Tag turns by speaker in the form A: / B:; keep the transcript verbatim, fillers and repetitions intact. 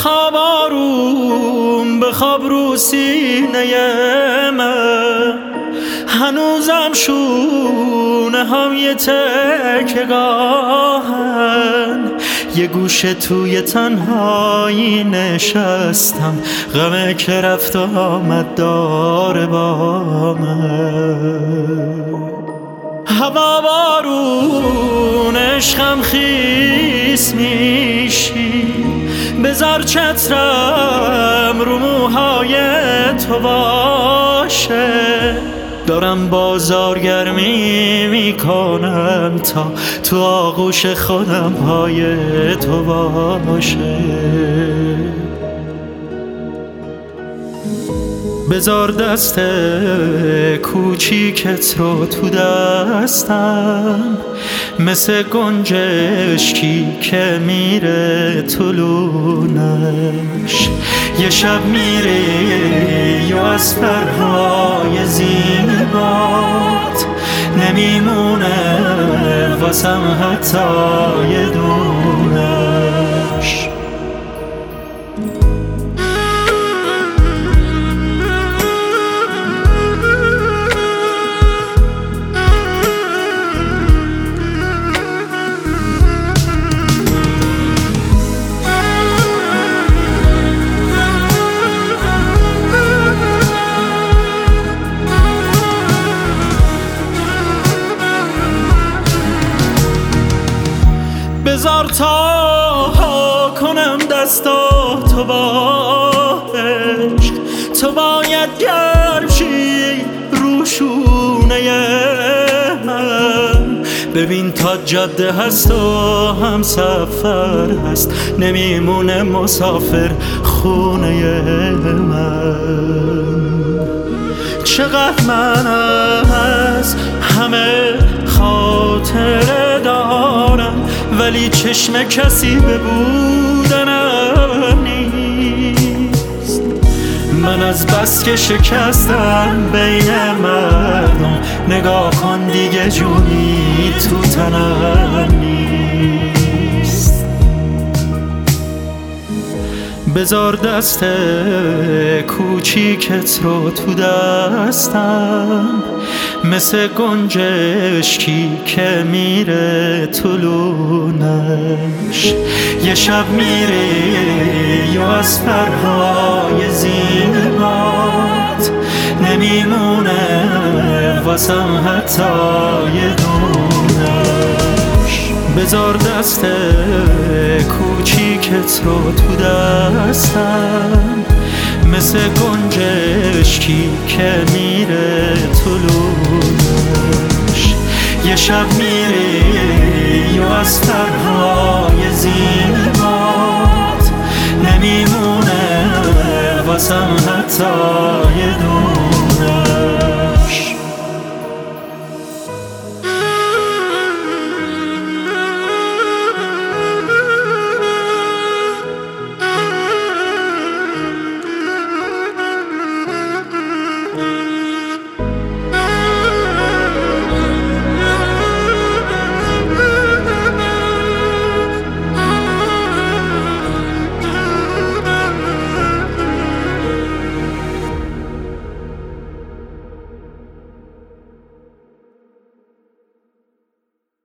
A: بخواب آروم، بخواب رو سینه من، هنوزم شونه های تکگاهن. یه گوشه توی تنهایی نشستم، غمه که رفت آمد داره با من. هوا بارون عشقم خیس میشی، بذار چترم رو موهای تو باشه. دارم بازارگرمی میکنم تا تو آغوش خودم پای تو باشه. بذار دست کوچیکت رو تو دستم، مثل گنجشکی که میره تو لونش. یه شب میری و از پرهای زیبات نمیمونه واسم حتی یه دونش. بذار تا کنم دستاتو با عشق، تو باید گرم شی رو شونه من. ببین تا جاده هست و هم سفر هست، نمیمونه مسافر خونه من. چقدر من از همه خاطره دارم، ولی چشم کسی به بودنم نیست. من از بس که شکستم بین مردم، نگاه کن دیگه جونی تو تنم نیست. بذار دست کوچیکت رو تو دستم، مثل گنجشکی که میره تو لونش. یه شب میری و از پرهای زیبات نمیمونه واسم حتی یه دونش. بذار دست کوچیکت رو تو دستم، مثل گنجشکی که میره تو لونش. یه شب میری و از پرهای زیبات نمیمونه واسم حتی یه